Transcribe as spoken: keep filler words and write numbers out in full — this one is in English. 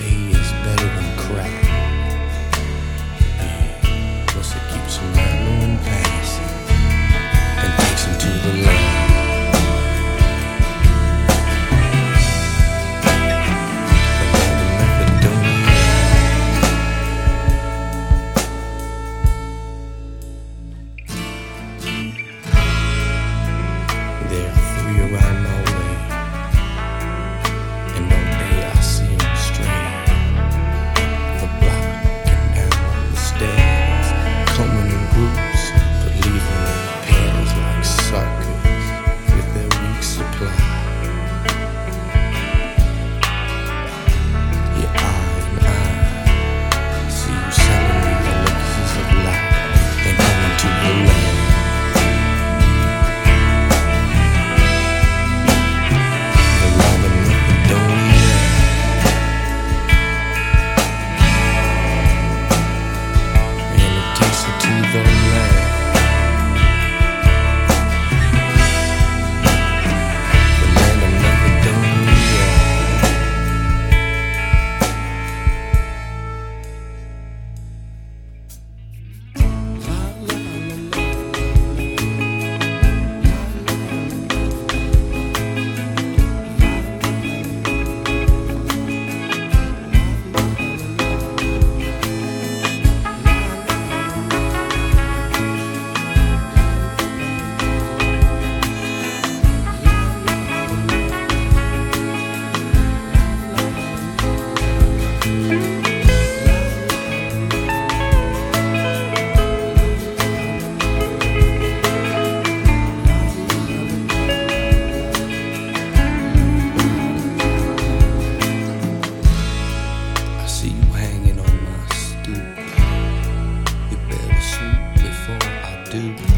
day is better than crack. Yeah. Plus it keeps them mellow and passing and takes them to the land. There are three around my way, and all day I see them stray, the block and down the stairs, coming in groups, but leaving in pairs like suckers with their weak supply. Your eye and eye see you selling me the elixirs of life and coming to your land. Do